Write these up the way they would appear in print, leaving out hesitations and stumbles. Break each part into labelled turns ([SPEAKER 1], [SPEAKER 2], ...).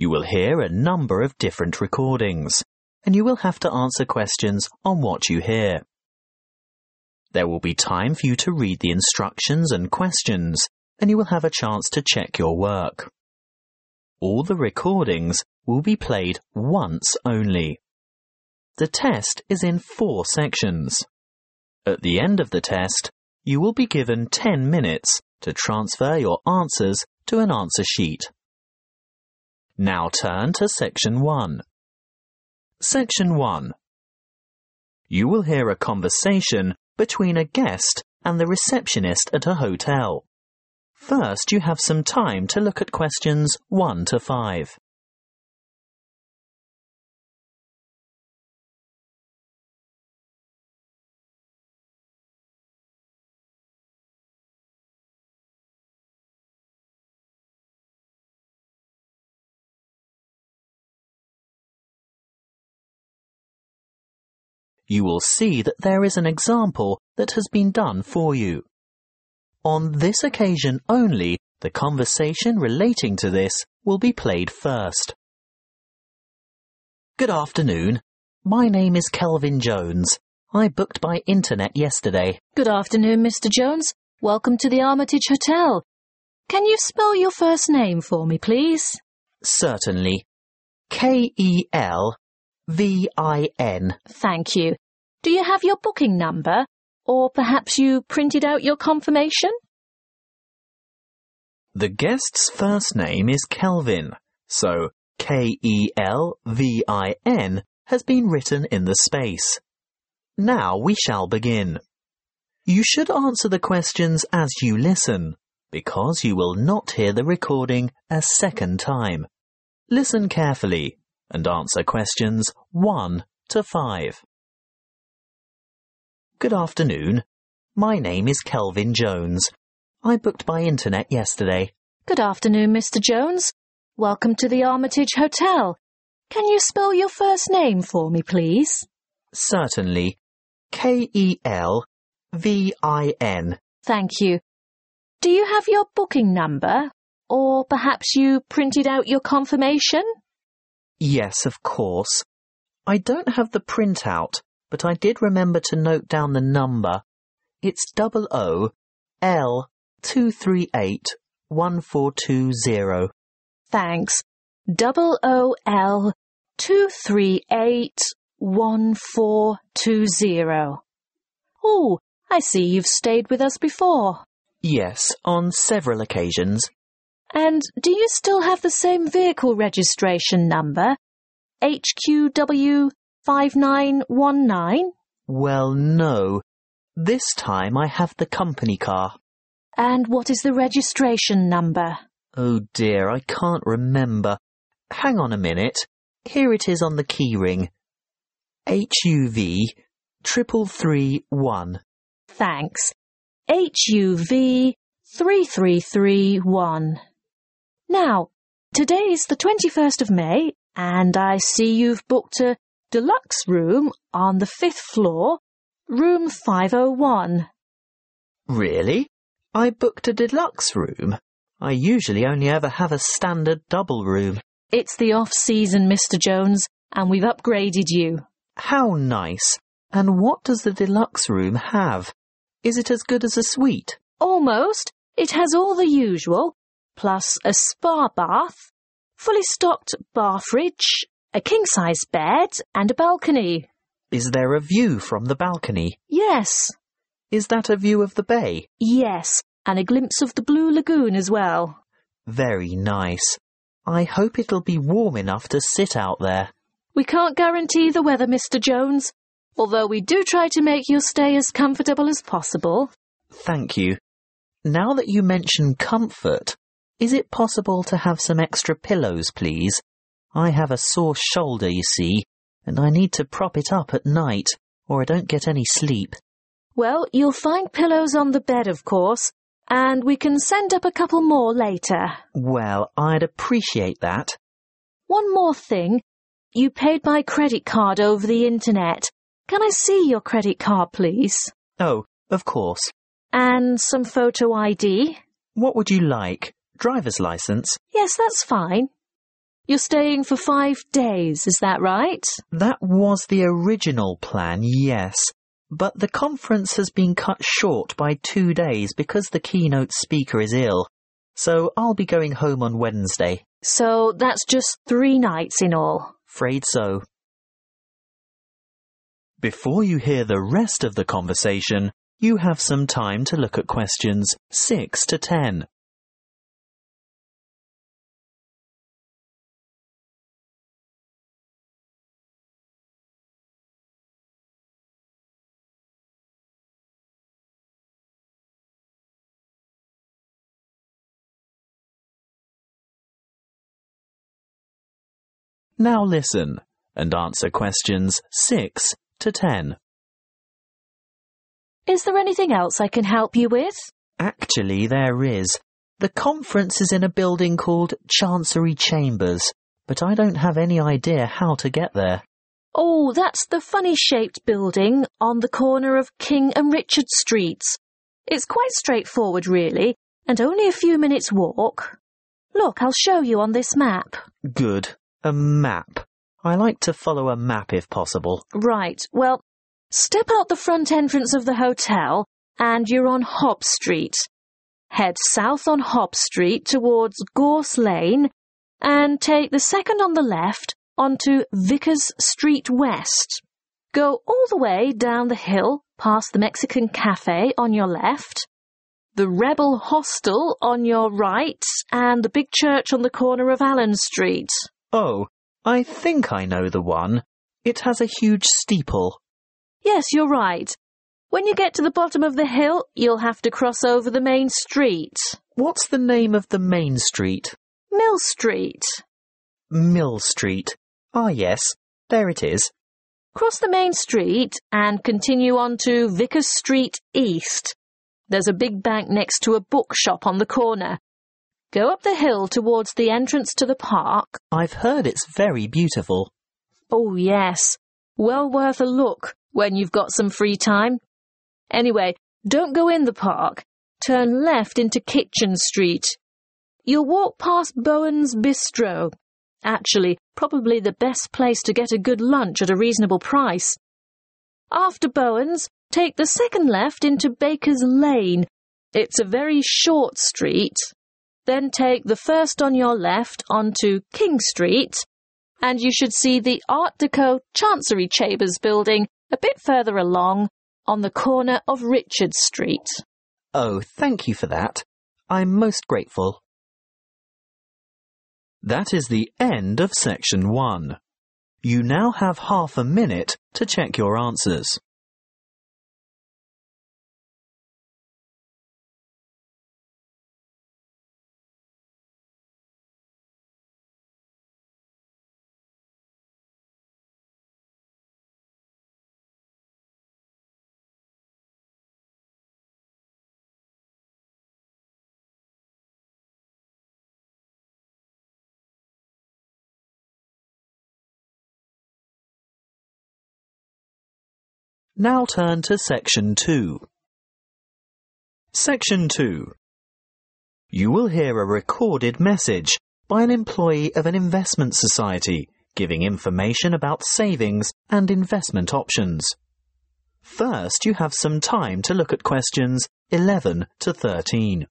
[SPEAKER 1] You will hear a number of different recordings, and you will have to answer questions on what you hear. There will be time for you to read the instructions and questions, and you will have a chance to check your work. All the recordings will be played once only. The test is in 4 sections. At the end of the test, you will be given 10 minutes to transfer your answers to an answer sheet. Now turn to Section 1. Section 1. You will hear a conversation between a guest and the receptionist at a hotel. First, you have some time to look at questions 1 to 5. You will see that there is an example that has been done for you. On this occasion only, the conversation relating to this will be played first. Good afternoon. My name is Kelvin Jones. I booked by internet yesterday.
[SPEAKER 2] Good afternoon, Mr. Jones. Welcome to the Armitage Hotel. Can you spell your first name for me, please?
[SPEAKER 1] Certainly. K-E-L-V-I-N.
[SPEAKER 2] Thank you. Do you have your booking number? Or perhaps you printed out your confirmation?
[SPEAKER 1] The guest's first name is Kelvin, so K-E-L-V-I-N has been written in the space. Now we shall begin. You should answer the questions as you listen, because you will not hear the recording a second time. Listen carefully and answer questions 1 to 5. Good afternoon. My name is Kelvin Jones. I booked by internet yesterday.
[SPEAKER 2] Good afternoon, Mr. Jones. Welcome to the Armitage Hotel. Can you spell your first name for me, please?
[SPEAKER 1] Certainly. K-E-L-V-I-N.
[SPEAKER 2] Thank you. Do you have your booking number? Or perhaps you printed out your confirmation?
[SPEAKER 1] Yes, of course. I don't have the printout, but I did remember to note down the number. It's OOL-238-1420.
[SPEAKER 2] Thanks. OOL-238-1420. Oh, I see you've stayed with us before.
[SPEAKER 1] Yes, on several occasions.
[SPEAKER 2] And do you still have the same vehicle registration number? HQW5919?
[SPEAKER 1] Well, no. This time I have the company car.
[SPEAKER 2] And what is the registration number?
[SPEAKER 1] Oh dear, I can't remember. Hang on a minute. Here it is on the keyring. HUV-3331.
[SPEAKER 2] Thanks. HUV-3331. Now, today's the 21st of May, and I see you've booked a deluxe room on the 5th floor, room 501.
[SPEAKER 1] Really? I booked a deluxe room? I usually only ever have a standard double room.
[SPEAKER 2] It's the off-season, Mr. Jones, and we've upgraded you.
[SPEAKER 1] How nice. And what does the deluxe room have? Is it as good as a suite?
[SPEAKER 2] Almost. It has all the usual, plus a spa bath, fully stocked bath fridge, a king-size bed, and a balcony.
[SPEAKER 1] Is there a view from the balcony?
[SPEAKER 2] Yes.
[SPEAKER 1] Is that a view of the bay?
[SPEAKER 2] Yes, and a glimpse of the Blue Lagoon as well.
[SPEAKER 1] Very nice. I hope it'll be warm enough to sit out there.
[SPEAKER 2] We can't guarantee the weather, Mr. Jones, although we do try to make your stay as comfortable as possible.
[SPEAKER 1] Thank you. Now that you mention comfort, is it possible to have some extra pillows, please? I have a sore shoulder, you see, and I need to prop it up at night, or I don't get any sleep.
[SPEAKER 2] Well, you'll find pillows on the bed, of course, and we can send up a couple more later.
[SPEAKER 1] Well, I'd appreciate that.
[SPEAKER 2] One more thing. You paid by credit card over the internet. Can I see your credit card, please?
[SPEAKER 1] Oh, of course.
[SPEAKER 2] And some photo ID?
[SPEAKER 1] What would you like? Driver's license?
[SPEAKER 2] Yes, that's fine. You're staying for 5 days, is that right?
[SPEAKER 1] That was the original plan, yes. But the conference has been cut short by 2 days because the keynote speaker is ill. So I'll be going home on Wednesday.
[SPEAKER 2] So that's just 3 nights in all.
[SPEAKER 1] Afraid so. Before you hear the rest of the conversation, you have some time to look at questions 6 to 10. Now listen and answer questions 6 to 10.
[SPEAKER 2] Is there anything else I can help you with?
[SPEAKER 1] Actually, there is. The conference is in a building called Chancery Chambers, but I don't have any idea how to get there.
[SPEAKER 2] Oh, that's the funny-shaped building on the corner of King and Richard Streets. It's quite straightforward, really, and only a few minutes' walk. Look, I'll show you on this map.
[SPEAKER 1] Good. A map. I like to follow a map if possible.
[SPEAKER 2] Right, well, step out the front entrance of the hotel and you're on Hobb Street. Head south on Hobb Street towards Gorse Lane and take the second on the left onto Vickers Street West. Go all the way down the hill past the Mexican Cafe on your left, the Rebel Hostel on your right, and the big church on the corner of Allen Street.
[SPEAKER 1] Oh, I think I know the one. It has a huge steeple.
[SPEAKER 2] Yes, you're right. When you get to the bottom of the hill, you'll have to cross over the main street.
[SPEAKER 1] What's the name of the main street?
[SPEAKER 2] Mill Street.
[SPEAKER 1] Mill Street. Ah, yes, there it is.
[SPEAKER 2] Cross the main street and continue on to Vickers Street East. There's a big bank next to a bookshop on the corner. Go up the hill towards the entrance to the park.
[SPEAKER 1] I've heard it's very beautiful.
[SPEAKER 2] Oh, yes. Well worth a look when you've got some free time. Anyway, don't go in the park. Turn left into Kitchen Street. You'll walk past Bowen's Bistro. Actually, probably the best place to get a good lunch at a reasonable price. After Bowen's, take the second left into Baker's Lane. It's a very short street. Then take the first on your left onto King Street, and you should see the Art Deco Chancery Chambers building a bit further along on the corner of Richard Street.
[SPEAKER 1] Oh, thank you for that. I'm most grateful. That is the end of section 1. You now have half a minute to check your answers. Now turn to Section 2. Section 2. You will hear a recorded message by an employee of an investment society giving information about savings and investment options. First, you have some time to look at questions 11 to 13.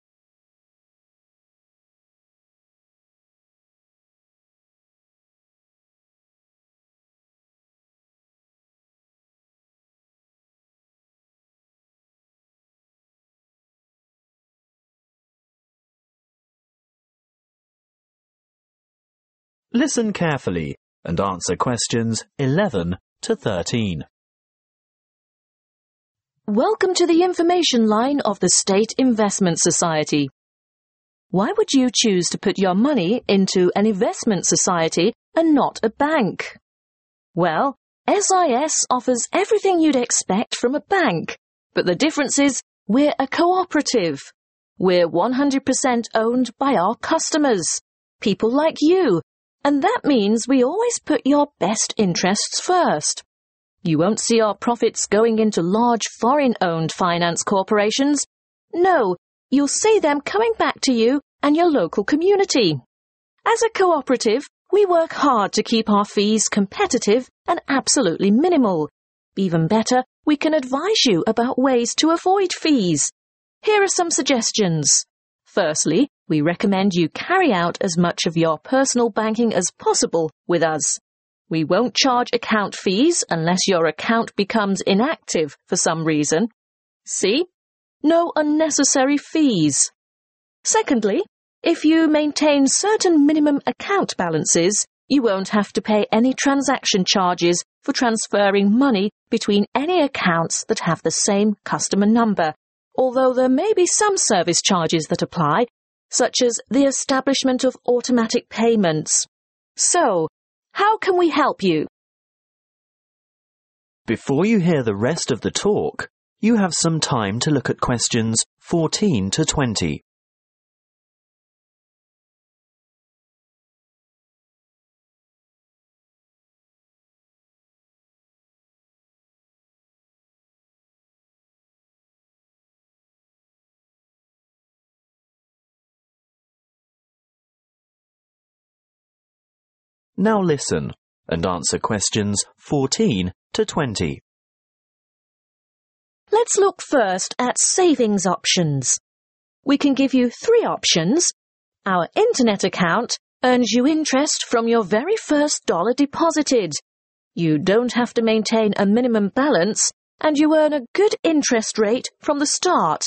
[SPEAKER 1] Listen carefully and answer questions 11 to 13.
[SPEAKER 2] Welcome to the information line of the State Investment Society. Why would you choose to put your money into an investment society and not a bank? Well, SIS offers everything you'd expect from a bank, but the difference is we're a cooperative. We're 100% owned by our customers, people like you, and that means we always put your best interests first. You won't see our profits going into large foreign-owned finance corporations. No, you'll see them coming back to you and your local community. As a cooperative, we work hard to keep our fees competitive and absolutely minimal. Even better, we can advise you about ways to avoid fees. Here are some suggestions. Firstly, we recommend you carry out as much of your personal banking as possible with us. We won't charge account fees unless your account becomes inactive for some reason. See? No unnecessary fees. Secondly, if you maintain certain minimum account balances, you won't have to pay any transaction charges for transferring money between any accounts that have the same customer number, although there may be some service charges that apply, such as the establishment of automatic payments. So, how can we help you?
[SPEAKER 1] Before you hear the rest of the talk, you have some time to look at questions 14 to 20. Now listen and answer questions 14 to 20.
[SPEAKER 2] Let's look first at savings options. We can give you 3 options. Our internet account earns you interest from your very first dollar deposited. You don't have to maintain a minimum balance, and you earn a good interest rate from the start.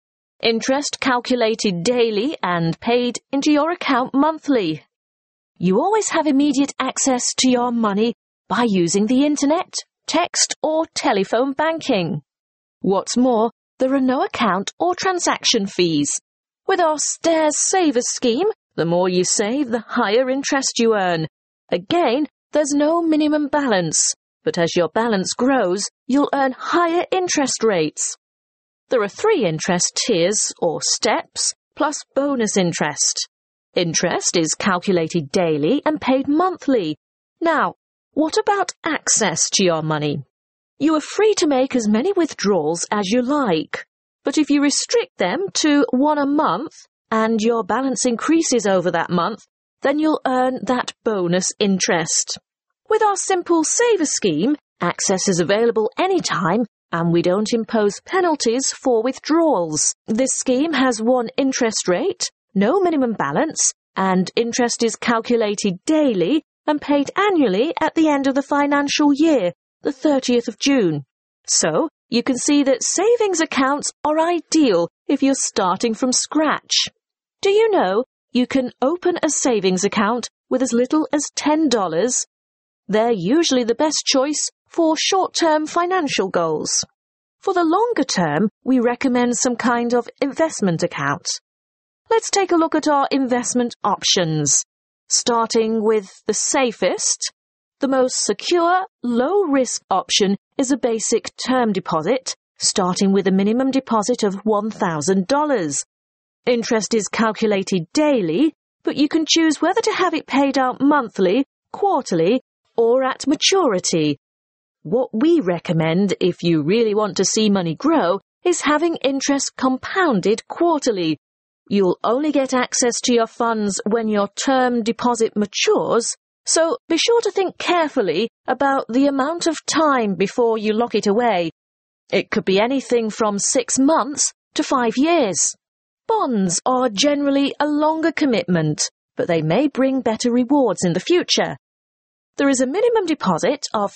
[SPEAKER 2] Interest calculated daily and paid into your account monthly. You always have immediate access to your money by using the internet, text or telephone banking. What's more, there are no account or transaction fees. With our Stairs Savers scheme, the more you save, the higher interest you earn. Again, there's no minimum balance, but as your balance grows, you'll earn higher interest rates. There are 3 interest tiers or steps, plus bonus interest. Interest is calculated daily and paid monthly. Now, what about access to your money? You are free to make as many withdrawals as you like, but if you restrict them to 1 a month and your balance increases over that month, then you'll earn that bonus interest. With our Simple Saver scheme, access is available anytime and we don't impose penalties for withdrawals. This scheme has 1 interest rate, no minimum balance, and interest is calculated daily and paid annually at the end of the financial year, the 30th of June. So, you can see that savings accounts are ideal if you're starting from scratch. Do you know you can open a savings account with as little as $10? They're usually the best choice for short-term financial goals. For the longer term, we recommend some kind of investment account. Let's take a look at our investment options. Starting with the safest, the most secure, low-risk option is a basic term deposit, starting with a minimum deposit of $1,000. Interest is calculated daily, but you can choose whether to have it paid out monthly, quarterly, or at maturity. What we recommend if you really want to see money grow is having interest compounded quarterly. You'll only get access to your funds when your term deposit matures, so be sure to think carefully about the amount of time before you lock it away. It could be anything from 6 months to 5 years. Bonds are generally a longer commitment, but they may bring better rewards in the future. There is a minimum deposit of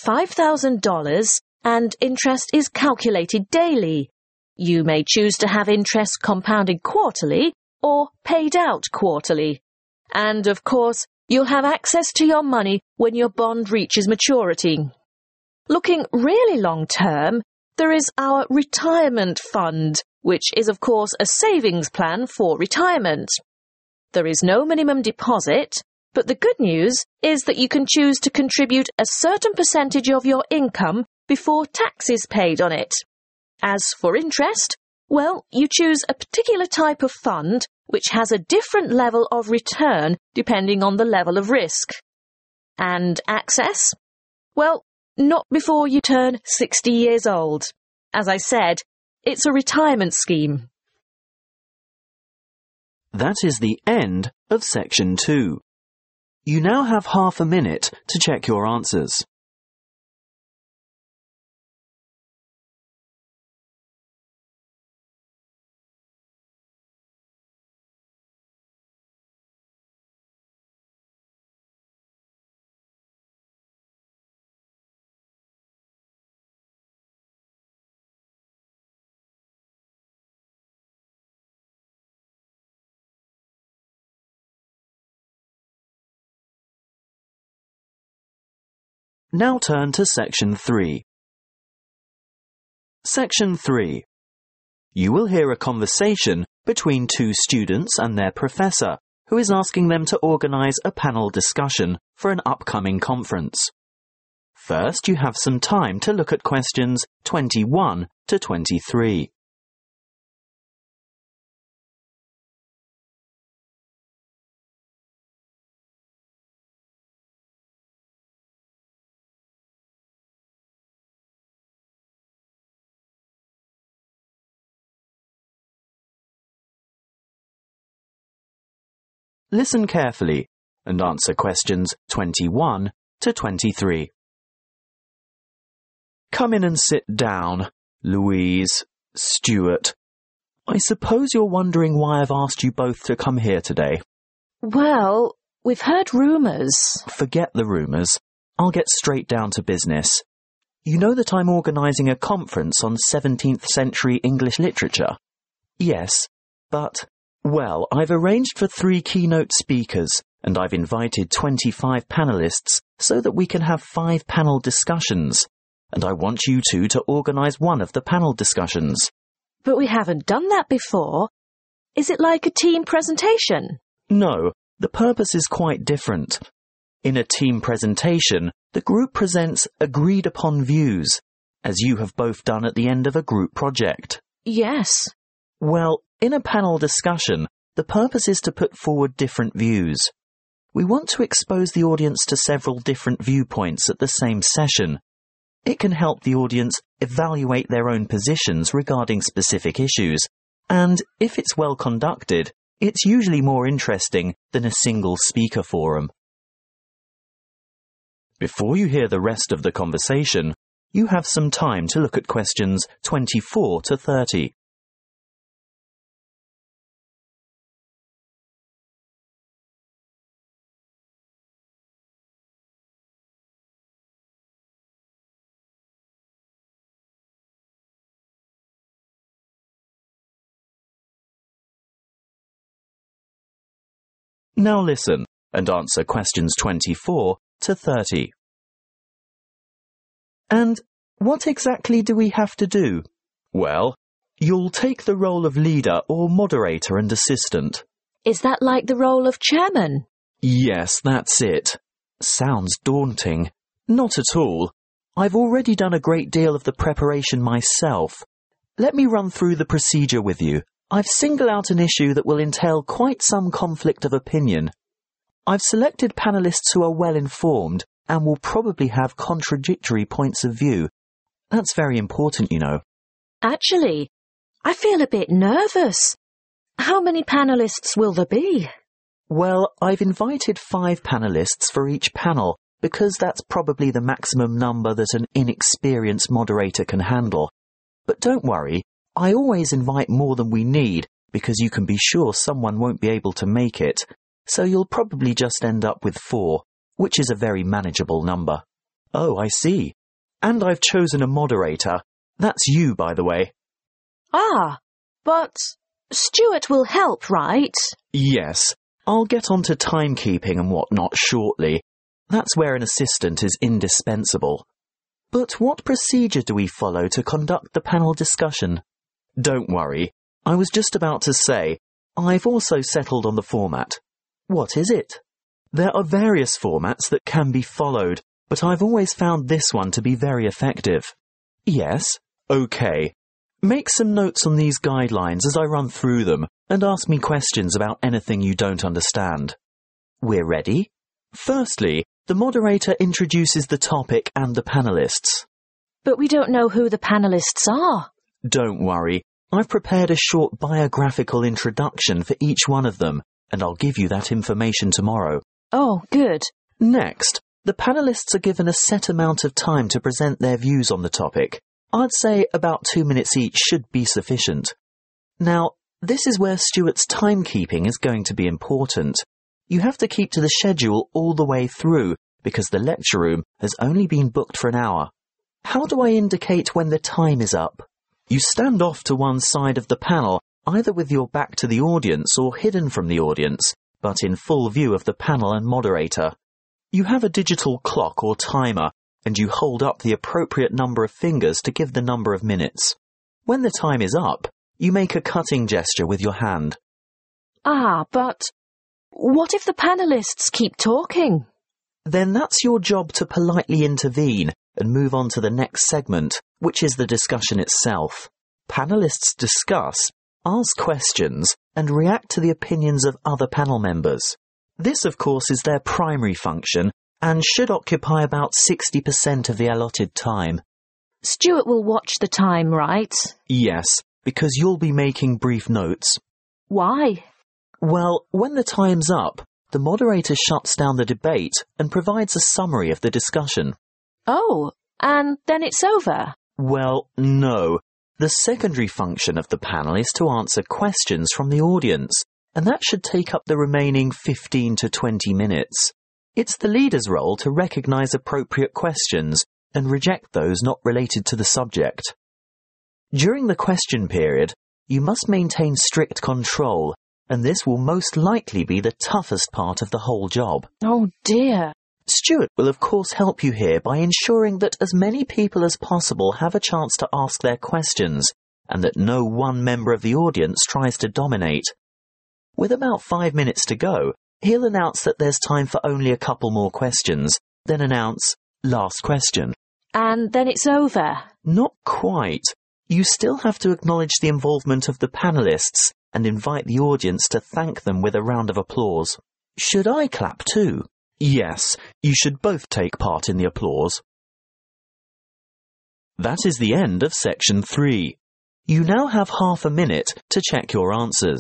[SPEAKER 2] $5,000 and interest is calculated daily. You may choose to have interest compounded quarterly or paid out quarterly. And, of course, you'll have access to your money when your bond reaches maturity. Looking really long-term, there is our retirement fund, which is, of course, a savings plan for retirement. There is no minimum deposit, but the good news is that you can choose to contribute a certain percentage of your income before tax is paid on it. As for interest, well, you choose a particular type of fund which has a different level of return depending on the level of risk. And access? Well, not before you turn 60 years old. As I said, it's a retirement scheme.
[SPEAKER 1] That is the end of section 2.
[SPEAKER 3] You now have half a minute to check your answers. Now turn to Section 3. Section 3. You will hear a conversation between two students and their professor, who is asking them to organise a panel discussion for an upcoming conference. First, you have some time to look at questions 21 to 23. Listen carefully and answer questions 21 to 23. Come in and sit down, Louise, Stuart. I suppose you're wondering why I've asked you both to come here today.
[SPEAKER 2] Well, we've heard rumours.
[SPEAKER 3] Forget the rumours. I'll get straight down to business. You know that I'm organising a conference on 17th century English literature? Yes, but... Well, I've arranged for 3 keynote speakers, and I've invited 25 panellists so that we can have 5 panel discussions, and I want you two to organise one of the panel discussions.
[SPEAKER 2] But we haven't done that before. Is it like a team presentation?
[SPEAKER 3] No, the purpose is quite different. In a team presentation, the group presents agreed-upon views, as you have both done at the end of a group project.
[SPEAKER 2] Yes.
[SPEAKER 3] Well, in a panel discussion, the purpose is to put forward different views. We want to expose the audience to several different viewpoints at the same session. It can help the audience evaluate their own positions regarding specific issues, and if it's well conducted, it's usually more interesting than a single speaker forum. Before you hear the rest of the conversation, you have some time to look at questions 24 to 30. Now listen and answer questions 24 to 30. And what exactly do we have to do? Well, you'll take the role of leader or moderator and assistant.
[SPEAKER 2] Is that like the role of chairman?
[SPEAKER 3] Yes, that's it. Sounds daunting. Not at all. I've already done a great deal of the preparation myself. Let me run through the procedure with you. I've singled out an issue that will entail quite some conflict of opinion. I've selected panellists who are well informed and will probably have contradictory points of view. That's very important, you know.
[SPEAKER 2] Actually, I feel a bit nervous. How many panellists will there be?
[SPEAKER 3] Well, I've invited 5 panellists for each panel because that's probably the maximum number that an inexperienced moderator can handle. But don't worry, I always invite more than we need because you can be sure someone won't be able to make it, so you'll probably just end up with 4, which is a very manageable number. Oh, I see. And I've chosen a moderator. That's you, by the way.
[SPEAKER 2] Ah, but Stuart will help, right?
[SPEAKER 3] Yes, I'll get on to timekeeping and whatnot shortly. That's where an assistant is indispensable. But what procedure do we follow to conduct the panel discussion? Don't worry, I was just about to say, I've also settled on the format. What is it? There are various formats that can be followed, but I've always found this one to be very effective. Yes? Okay. Make some notes on these guidelines as I run through them, and ask me questions about anything you don't understand. We're ready? Firstly, the moderator introduces the topic and the panellists.
[SPEAKER 2] But we don't know who the panellists are.
[SPEAKER 3] Don't worry, I've prepared a short biographical introduction for each one of them, and I'll give you that information tomorrow.
[SPEAKER 2] Oh, good.
[SPEAKER 3] Next, the panellists are given a set amount of time to present their views on the topic. I'd say about 2 minutes each should be sufficient. Now, this is where Stuart's timekeeping is going to be important. You have to keep to the schedule all the way through because the lecture room has only been booked for an hour. How do I indicate when the time is up? You stand off to one side of the panel, either with your back to the audience or hidden from the audience, but in full view of the panel and moderator. You have a digital clock or timer, and you hold up the appropriate number of fingers to give the number of minutes. When the time is up, you make a cutting gesture with your hand.
[SPEAKER 2] Ah, but what if the panellists keep talking?
[SPEAKER 3] Then that's your job to politely intervene and move on to the next segment, which is the discussion itself. Panellists discuss, ask questions, and react to the opinions of other panel members. This, of course, is their primary function and should occupy about 60% of the allotted time.
[SPEAKER 2] Stuart will watch the time, right?
[SPEAKER 3] Yes, because you'll be making brief notes.
[SPEAKER 2] Why?
[SPEAKER 3] Well, when the time's up, the moderator shuts down the debate and provides a summary of the discussion.
[SPEAKER 2] Oh, and then it's over?
[SPEAKER 3] Well, no. The secondary function of the panel is to answer questions from the audience, and that should take up the remaining 15 to 20 minutes. It's the leader's role to recognise appropriate questions and reject those not related to the subject. During the question period, you must maintain strict control, and this will most likely be the toughest part of the whole job.
[SPEAKER 2] Oh dear.
[SPEAKER 3] Stuart will of course help you here by ensuring that as many people as possible have a chance to ask their questions, and that no one member of the audience tries to dominate. With about 5 minutes to go, he'll announce that there's time for only a couple more questions, then announce, last question.
[SPEAKER 2] And then it's over?
[SPEAKER 3] Not quite. You still have to acknowledge the involvement of the panellists and invite the audience to thank them with a round of applause. Should I clap too? Yes, you should both take part in the applause. That is the end of section 3. You now have half a minute to check your answers.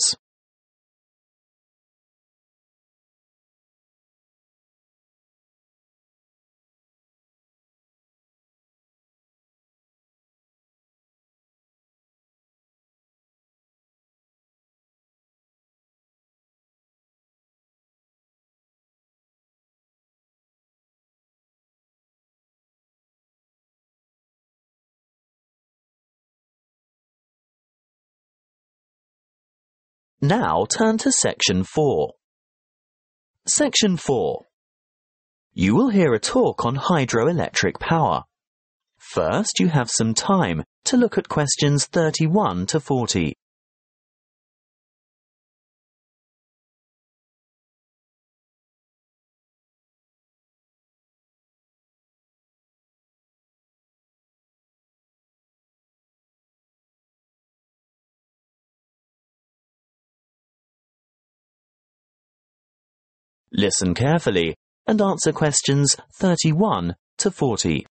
[SPEAKER 3] Now turn to section 4. Section 4. You will hear a talk on hydroelectric power. First, you have some time to look at questions 31 to 40. Listen carefully and answer questions 31 to 40.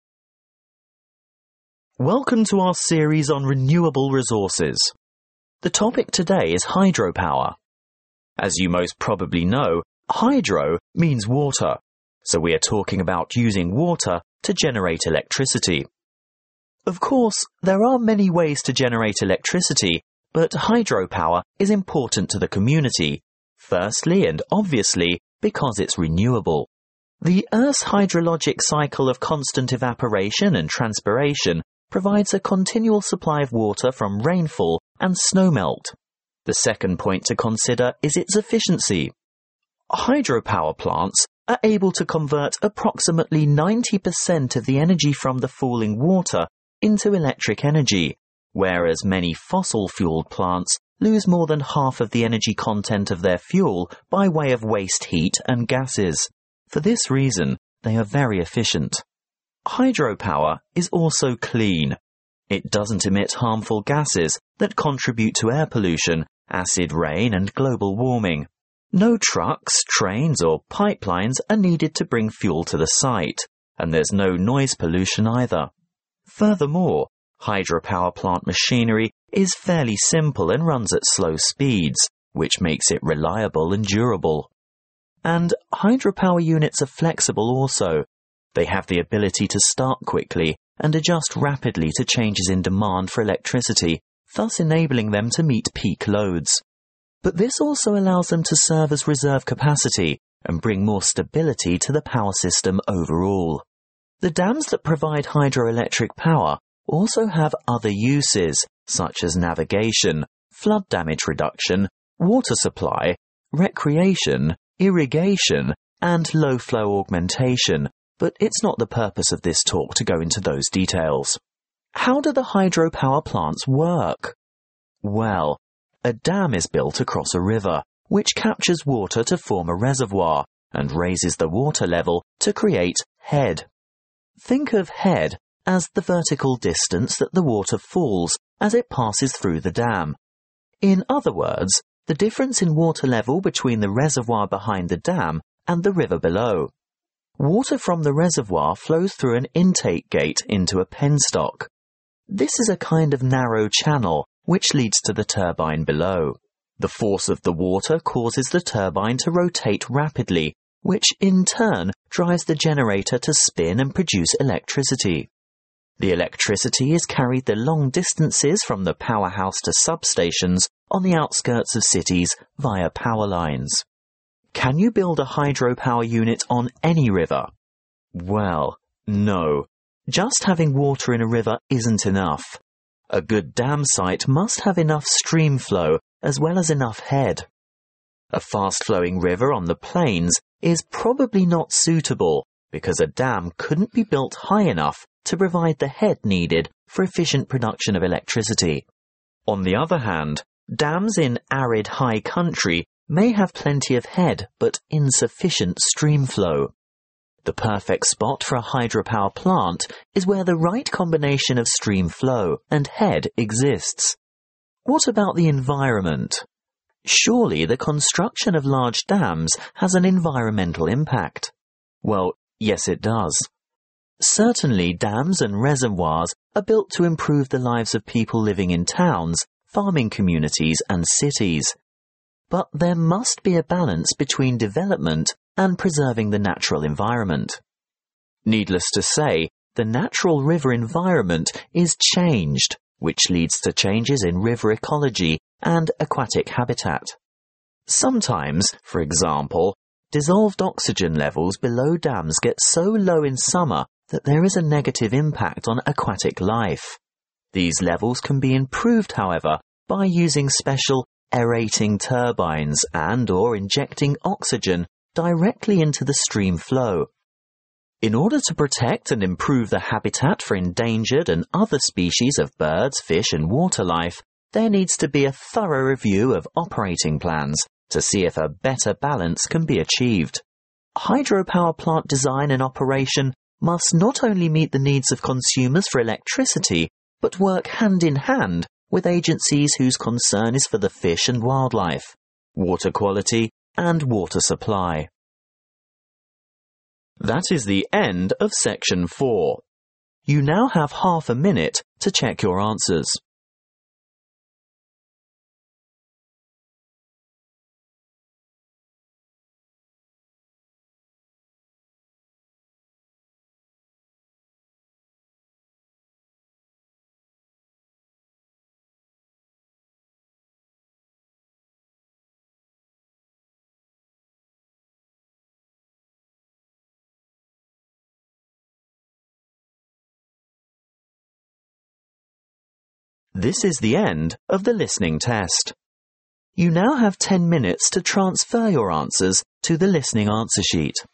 [SPEAKER 3] Welcome to our series on renewable resources. The topic today is hydropower. As you most probably know, hydro means water, so we are talking about using water to generate electricity. Of course, there are many ways to generate electricity, but hydropower is important to the community. Firstly and obviously because it's renewable. The Earth's hydrologic cycle of constant evaporation and transpiration provides a continual supply of water from rainfall and snowmelt. The second point to consider is its efficiency. Hydropower plants are able to convert approximately 90% of the energy from the falling water into electric energy, whereas many fossil-fueled plants lose more than half of the energy content of their fuel by way of waste heat and gases. For this reason, they are very efficient. Hydropower is also clean. It doesn't emit harmful gases that contribute to air pollution, acid rain and global warming. No trucks, trains or pipelines are needed to bring fuel to the site, and there's no noise pollution either. Furthermore, hydropower plant machinery is fairly simple and runs at slow speeds, which makes it reliable and durable. And hydropower units are flexible also. They have the ability to start quickly and adjust rapidly to changes in demand for electricity, thus enabling them to meet peak loads. But this also allows them to serve as reserve capacity and bring more stability to the power system overall. The dams that provide hydroelectric power also have other uses, such as navigation, flood damage reduction, water supply, recreation, irrigation, and low-flow augmentation, but it's not the purpose of this talk to go into those details. How do the hydropower plants work? Well, a dam is built across a river, which captures water to form a reservoir and raises the water level to create head. Think of head as the vertical distance that the water falls as it passes through the dam. In other words, the difference in water level between the reservoir behind the dam and the river below. Water from the reservoir flows through an intake gate into a penstock. This is a kind of narrow channel which leads to the turbine below. The force of the water causes the turbine to rotate rapidly, which in turn drives the generator to spin and produce electricity. The electricity is carried the long distances from the powerhouse to substations on the outskirts of cities via power lines. Can you build a hydropower unit on any river? Well, no. Just having water in a river isn't enough. A good dam site must have enough stream flow as well as enough head. A fast-flowing river on the plains is probably not suitable because a dam couldn't be built high enough to provide the head needed for efficient production of electricity. On the other hand, dams in arid high country may have plenty of head but insufficient stream flow. The perfect spot for a hydropower plant is where the right combination of stream flow and head exists. What about the environment? Surely the construction of large dams has an environmental impact. Well, yes it does. Certainly dams and reservoirs are built to improve the lives of people living in towns, farming communities and cities. But there must be a balance between development and preserving the natural environment. Needless to say, the natural river environment is changed, which leads to changes in river ecology and aquatic habitat. Sometimes, for example, dissolved oxygen levels below dams get so low in summer that there is a negative impact on aquatic life. These levels can be improved, however, by using special aerating turbines and/or injecting oxygen directly into the stream flow. In order to protect and improve the habitat for endangered and other species of birds, fish and water life, there needs to be a thorough review of operating plans to see if a better balance can be achieved. Hydropower plant design and operation must not only meet the needs of consumers for electricity, but work hand in hand with agencies whose concern is for the fish and wildlife, water quality and water supply. That is the end of section 4. You now have half a minute to check your answers. This is the end of the listening test. You now have 10 minutes to transfer your answers to the listening answer sheet.